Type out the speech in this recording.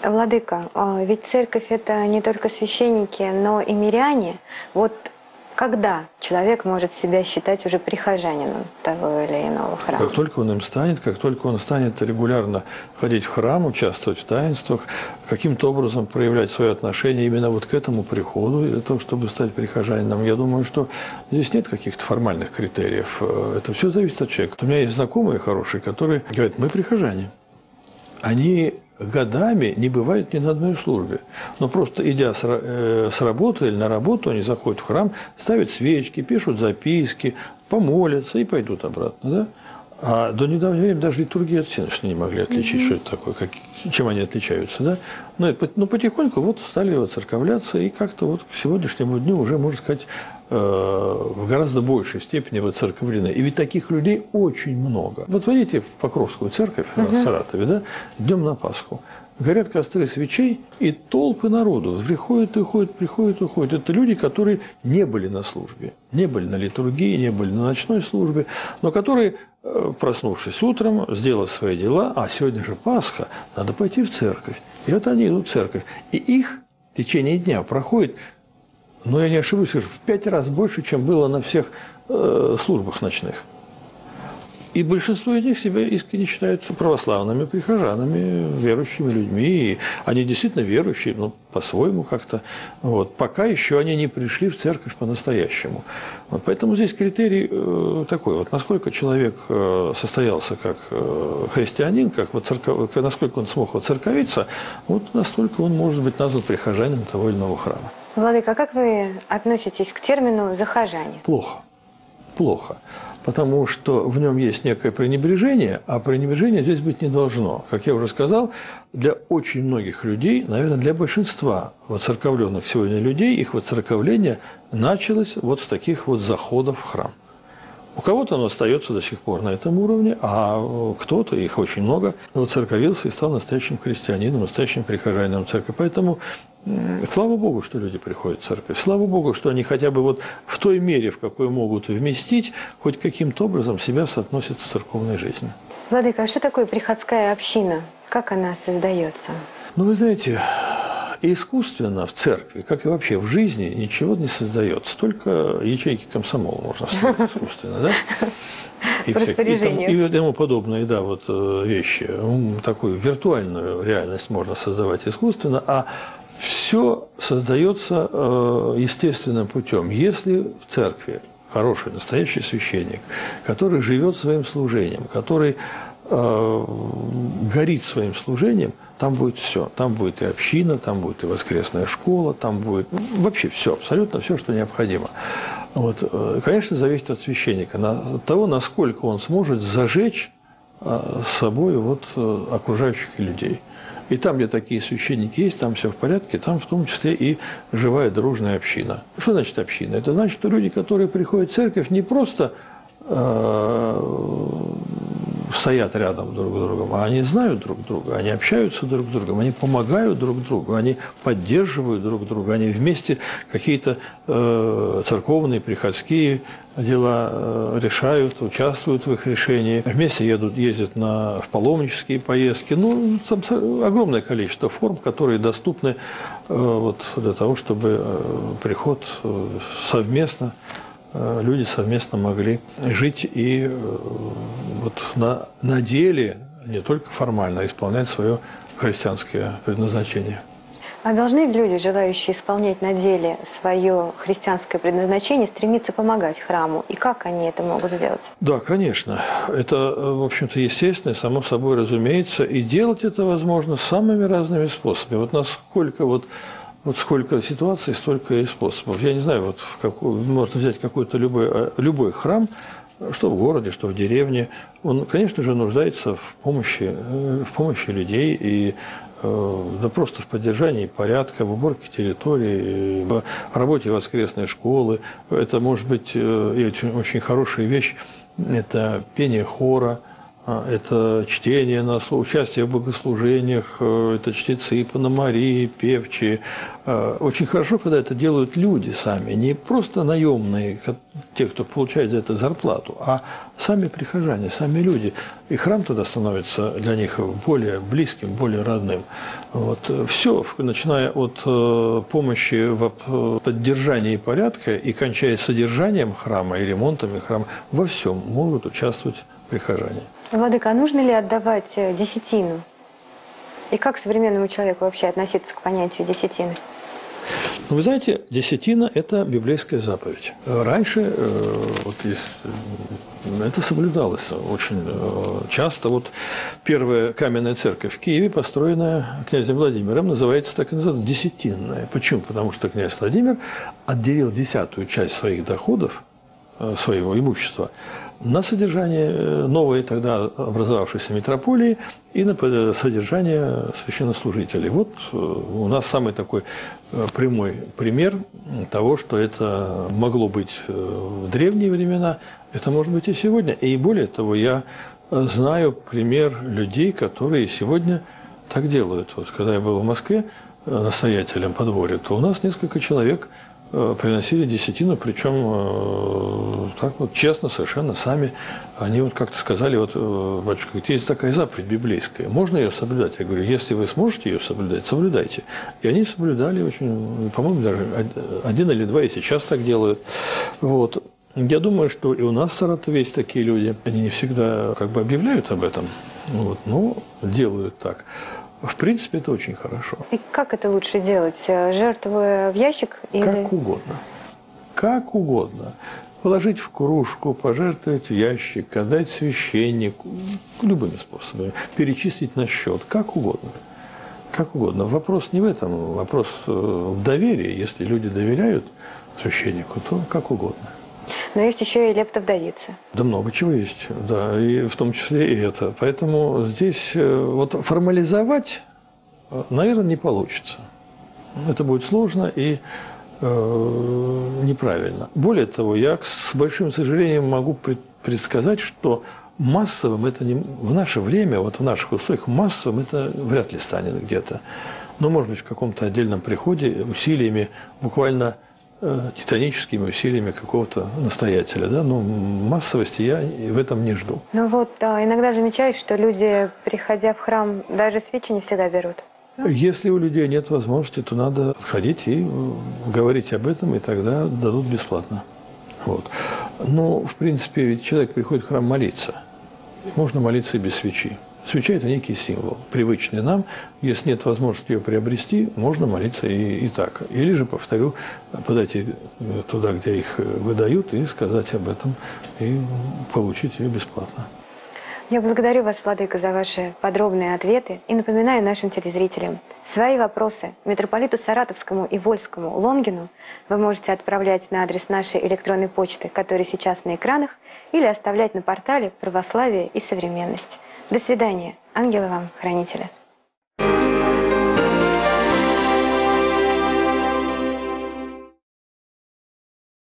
Владыка, ведь церковь – это не только священники, но и миряне. Вот когда человек может себя считать уже прихожанином того или иного храма? Как только он им станет, как только он станет регулярно ходить в храм, участвовать в таинствах, каким-то образом проявлять свое отношение именно вот к этому приходу, для того, чтобы стать прихожанином, я думаю, что здесь нет каких-то формальных критериев. Это все зависит от человека. У меня есть знакомые хорошие, которые говорят: мы прихожане. Они годами не бывают ни на одной службе. Но просто идя с работы или на работу, они заходят в храм, ставят свечки, пишут записки, помолятся и пойдут обратно. Да? А до недавнего времени даже литургии от всеночной не могли отличить, что это такое, чем они отличаются. Да? Но потихоньку вот стали воцерковляться, и как-то вот к сегодняшнему дню уже, можно сказать, в гораздо большей степени воцерковлены. И ведь таких людей очень много. Вот войдите в Покровскую церковь в Саратове, да, днем на Пасху. Горят костры свечей, и толпы народу приходят и уходят, приходят и уходят. Это люди, которые не были на службе, не были на литургии, не были на ночной службе, но которые, проснувшись утром, сделав свои дела, а сегодня же Пасха, надо пойти в церковь. И вот они идут в церковь. И их в течение дня проходит, но я не ошибусь, в 5 раз больше, чем было на всех службах ночных. И большинство из них себя искренне считаются православными прихожанами, верующими людьми. И они действительно верующие, но по-своему как-то. Вот. Пока еще они не пришли в церковь по-настоящему. Вот. Поэтому здесь критерий такой. Вот насколько человек состоялся как христианин, насколько он смог воцерковиться, вот настолько он может быть назван прихожанином того или иного храма. Владыка, а как вы относитесь к термину «захожане»? Плохо. Плохо. Потому что в нем есть некое пренебрежение, а пренебрежения здесь быть не должно. Как я уже сказал, для очень многих людей, наверное, для большинства воцерковленных сегодня людей, их воцерковление началось вот с таких вот заходов в храм. У кого-то оно остается до сих пор на этом уровне, а кто-то, их очень много, воцерковился и стал настоящим христианином, настоящим прихожанином церкви. Поэтому слава Богу, что люди приходят в церковь. Слава Богу, что они хотя бы вот в той мере, в какой могут вместить, хоть каким-то образом себя соотносят с церковной жизнью. Владыка, а что такое приходская община? Как она создается? Ну, вы знаете, искусственно в церкви, как и вообще в жизни, ничего не создается. Только ячейки комсомола можно создать искусственно, да? И тому подобные, да, вот вещи. Такую виртуальную реальность можно создавать искусственно, а все создается естественным путем. Если в церкви хороший, настоящий священник, который живет своим служением, который горит своим служением, там будет все. Там будет и община, там будет и воскресная школа, там будет вообще все, абсолютно все, что необходимо. Вот. Конечно, зависит от священника, от того, насколько он сможет зажечь с собой вот окружающих людей. И там, где такие священники есть, там все в порядке, там в том числе и живая дружная община. Что значит община? Это значит, что люди, которые приходят в церковь, не просто стоят рядом друг с другом, а они знают друг друга, они общаются друг с другом, они помогают друг другу, они поддерживают друг друга, они вместе какие-то церковные, приходские дела решают, участвуют в их решении, вместе ездят в паломнические поездки. Ну, там огромное количество форм, которые доступны вот, для того, чтобы приход совместно, люди совместно могли жить и вот на деле, не только формально, исполнять свое христианское предназначение. А должны люди, желающие исполнять на деле свое христианское предназначение, стремиться помогать храму? И как они это могут сделать? Да, конечно. Это, в общем-то, естественно, само собой разумеется. И делать это возможно самыми разными способами. Вот насколько вот сколько ситуаций, столько и способов. Я не знаю, можно взять какой-то любой храм, что в городе, что в деревне. Он, конечно же, нуждается в помощи людей и да просто в поддержании порядка, в уборке территории, в работе воскресной школы. Это может быть и очень хорошая вещь, это пение хора, это чтение на слух, участие в богослужениях, это чтецы, пономари, певчие. Очень хорошо, когда это делают люди сами, не просто наемные, те, кто получает за это зарплату, а сами прихожане, сами люди. И храм тогда становится для них более близким, более родным. Вот. Все, начиная от помощи в поддержании порядка и кончая содержанием храма и ремонтами храма, во всем могут участвовать прихожане. Владыка, а нужно ли отдавать десятину? И как современному человеку вообще относиться к понятию десятины? Ну, вы знаете, десятина – это библейская заповедь. Раньше это соблюдалось очень часто. Вот первая каменная церковь в Киеве, построенная князем Владимиром, называется так и называется десятинная. Почему? Потому что князь Владимир отделил 10-ю часть своих доходов, своего имущества, на содержание новой тогда образовавшейся митрополии и на содержание священнослужителей. Вот у нас самый такой прямой пример того, что это могло быть в древние времена, это может быть и сегодня. И более того, я знаю пример людей, которые сегодня так делают. Вот когда я был в Москве настоятелем подворья, то у нас несколько человек приносили десятину, причем так вот честно, совершенно сами. Они вот как-то сказали, вот, батюшка, говорит, есть такая заповедь библейская, можно ее соблюдать? Я говорю, если вы сможете ее соблюдать, соблюдайте. И они соблюдали очень, по-моему, даже 1 или 2 и сейчас так делают. Вот. Я думаю, что и у нас в Саратове есть такие люди. Они не всегда как бы объявляют об этом, вот, но делают так. В принципе, это очень хорошо. И как это лучше делать? Жертвуя в ящик? Или... Как угодно. Как угодно. Положить в кружку, пожертвовать в ящик, отдать священнику. Любыми способами. Перечислить на счет. Как угодно. Как угодно. Вопрос не в этом. Вопрос в доверии. Если люди доверяют священнику, то как угодно. Но есть еще и лептовдовицы. Да много чего есть, да, и в том числе и это. Поэтому здесь вот формализовать, наверное, не получится. Это будет сложно и неправильно. Более того, я с большим сожалением могу предсказать, что массовым это не, в наше время, вот в наших условиях, массовым это вряд ли станет где-то. Но, может быть, в каком-то отдельном приходе усилиями буквально титаническими усилиями какого-то настоятеля. Да? Но массовости я в этом не жду. Ну вот, иногда замечаешь, что люди, приходя в храм, даже свечи не всегда берут. Если у людей нет возможности, то надо ходить и говорить об этом, и тогда дадут бесплатно. Вот. Но, в принципе, ведь человек приходит в храм молиться. Можно молиться и без свечи. Свеча – это некий символ, привычный нам. Если нет возможности ее приобрести, можно молиться и так. Или же, повторю, подойти туда, где их выдают, и сказать об этом, и получить ее бесплатно. Я благодарю вас, Владыка, за ваши подробные ответы и напоминаю нашим телезрителям, свои вопросы митрополиту Саратовскому и Вольскому Лонгину вы можете отправлять на адрес нашей электронной почты, который сейчас на экранах, или оставлять на портале «Православие и современность». До свидания. Ангела вам, хранителя.